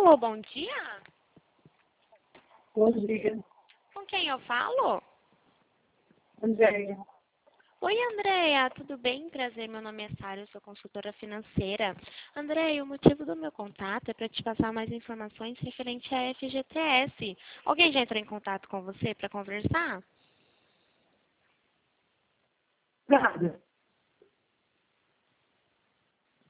Alô, bom dia. Bom dia, Com quem eu falo? Andréia. Oi, Andréia, tudo bem? Prazer, meu nome é Sara, eu sou consultora financeira. Andréia, o motivo do meu contato é para te passar mais informações referente à FGTS. Alguém já entrou em contato com você para conversar? Nada.